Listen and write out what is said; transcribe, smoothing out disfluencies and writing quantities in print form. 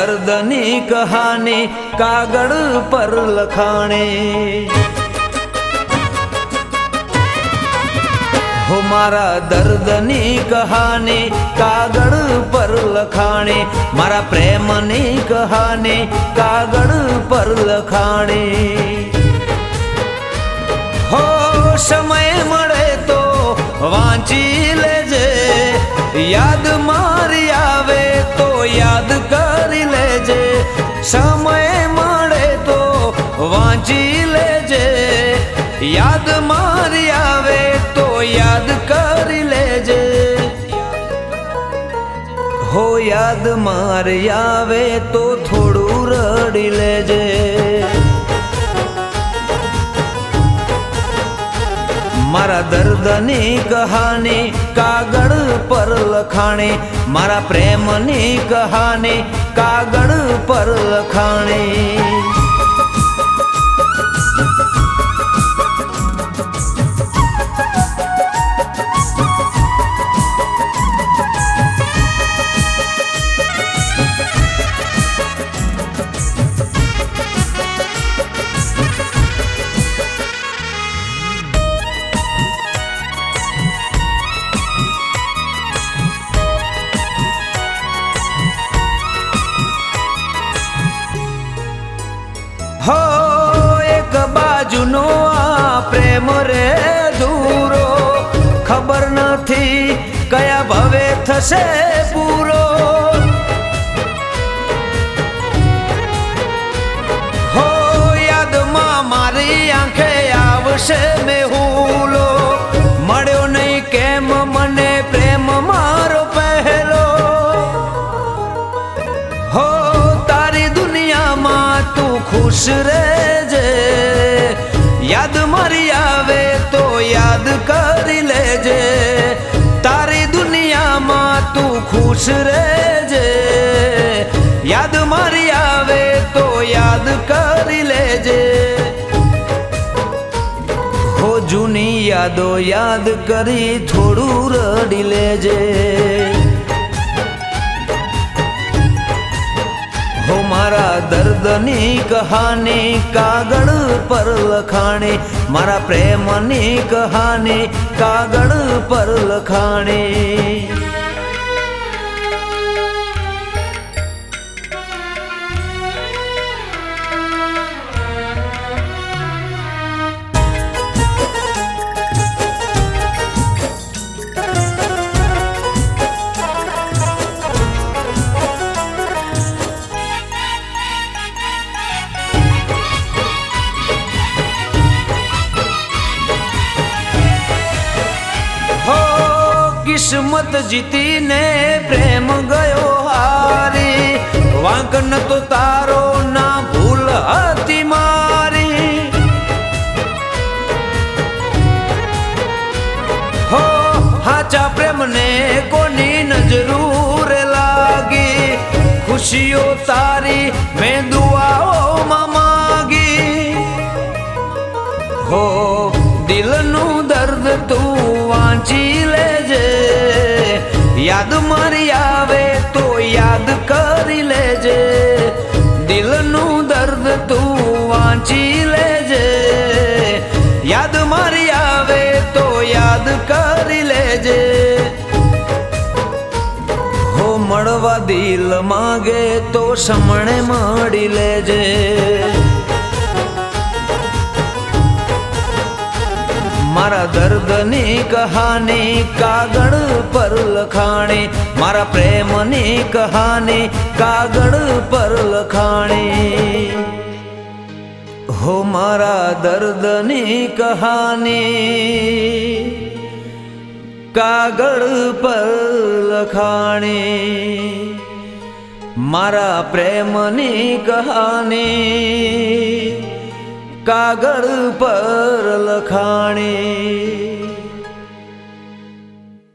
દર્દની કહાની કાગળ પર લખાણે હો મારા દર્દની કહાની કાગળ પર લખાણે મારા પ્રેમની કહાની કાગળ પર લખાણે હો સમય મળે તો વાંચી લેજે યાદ મારી આવે તો યાદ કરી લેજે સમય મળે તો વાંચી લેજે યાદ મારી આવે તો યાદ કરી લેજે હો યાદ મારી આવે તો થોડું રડી લેજે મારા દર્દની કહાની કાગળ પર લખાણે મારા પ્રેમની કહાની કાગળ પર લખાણે હો એક બાજુનો આ પ્રેમ રે દૂરો ખબર નથી કયા ભવે થશે પૂરો હો યાદમાં મારી આંખે આવશે મેહુલો મળ્યો નહીં કેમ મને પ્રેમ મારો પહેલો હો તારી દુનિયામાં તું ખુશ રહેજે યાદ મારી આવે તો યાદ કરી લેજે તારી દુનિયામાં તું ખુશ રહેજે યાદ મારી આવે તો યાદ કરી લેજે હો જૂની યાદો યાદ કરી થોડું રડી લેજે હો મારા દર્દની કહાની કાગળ પર લખાણે મારા પ્રેમની કહાની કાગળ પર લખાણે કિસ્મત જીતીને પ્રેમ ગયો હારી વાંક ન તો તારો ના ભૂલ હતી મારી હો હાચા પ્રેમને કોની નજરૂર લાગી ખુશીઓ તારી મેં દુઆઓમાં માગી હો દિલનું દર્દ તું વાંચી લેજે યાદ મારી આવે તો યાદ કરી લેજે દિલનું દર્દ તું વાંચી લેજે યાદ મારી આવે તો યાદ કરી લેજે હો મળવા દિલ માગે તો સમણે મળી લેજે મારા દર્દની કહાની કાગળ પર લખાણે મારા પ્રેમની કહાની કાગળ પર લખાણે હો મારા દર્દની કહાની કાગળ પર લખાણે મારા પ્રેમની કહાની કાગળ પર લખાણે